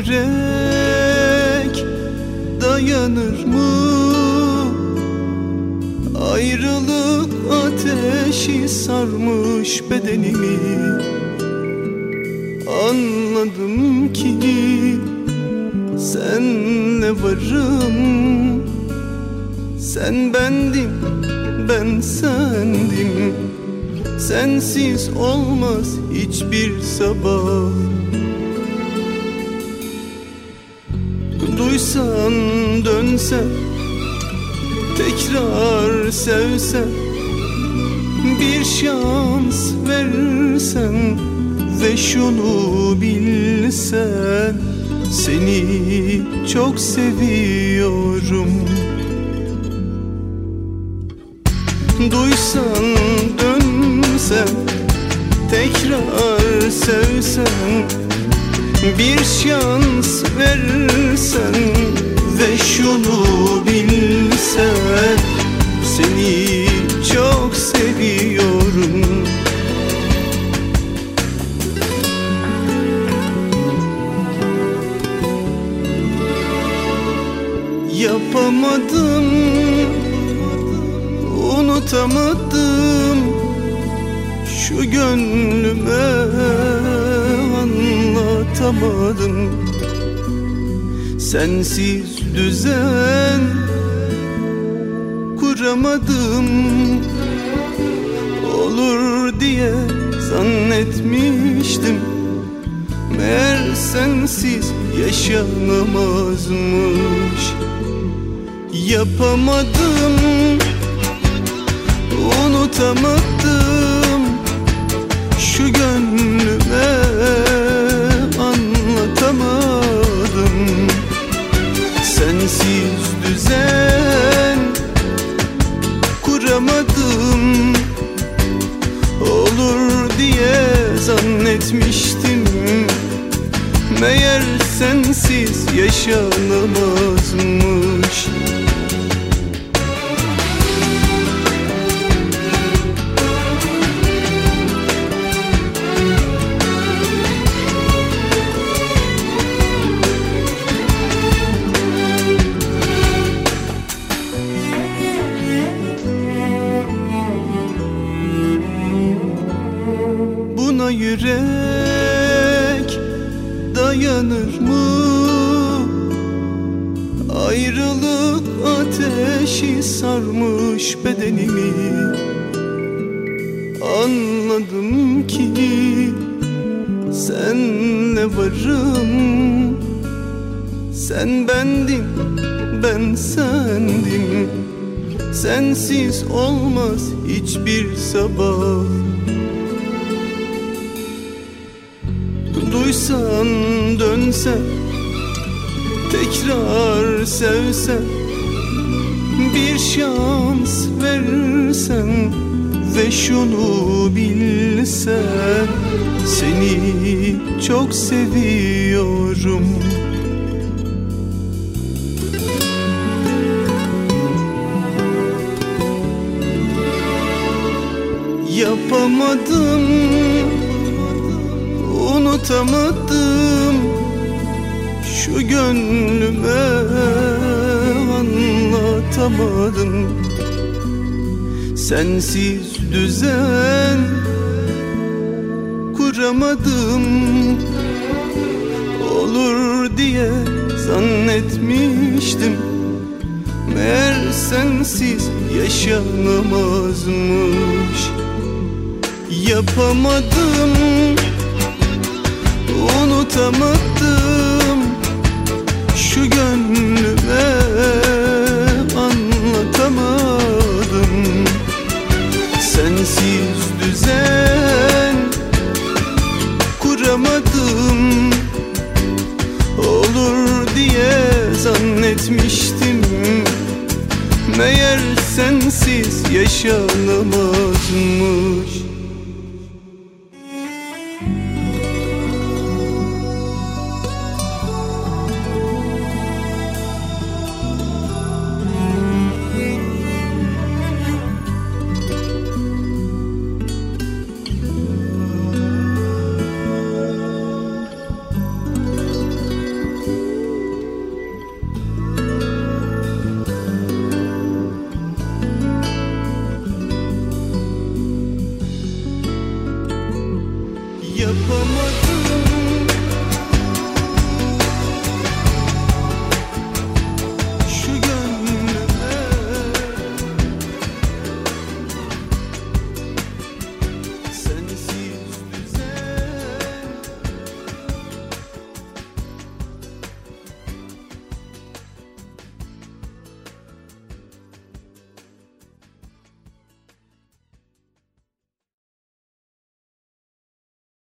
yürek dayanır mı? Ayrılık ateşi sarmış bedenimi. Anladım ki senle varım. Sen bendim, ben sendim. Sensiz olmaz hiçbir sabah. Duysan dönsen, tekrar sevsen, bir şans versen ve şunu bilsen, seni çok seviyorum. Duysan dönsen, tekrar sevsen, bir şans versen ve şunu bilsen, seni çok seviyorum. Yapamadım, unutamadım, şu gönlüme anlatamadım. Sensiz düzen kuramadım. Olur diye zannetmiştim, meğer sensiz yaşanamazmış. Yapamadım, unutamadım, şu gönlüme anlatamadım. Sensiz düzen kuramadım. Olur diye zannetmiştim, meğer sensiz yaşanamazmış. Buna yürek dayanır mı? Ayrılık ateşi sarmış bedenimi. Anladım ki senle varım. Sen bendim, ben sendim. Sensiz olmaz hiçbir sabah. Duysan dönsen, tekrar sevsen, bir şans versen ve şunu bilsen, seni çok seviyorum. Yapamadım, unutamadım, şu gönlüme anlatamadım. Sensiz düzen kuramadım. Olur diye zannetmiştim, meğer sensiz yaşanamazmış. Yapamadım, unutamadım, şu gönlüme anlatamadım. Sensiz düzen kuramadım. Olur diye zannetmiştim, meğer sensiz yaşanamazmış. yapamadım.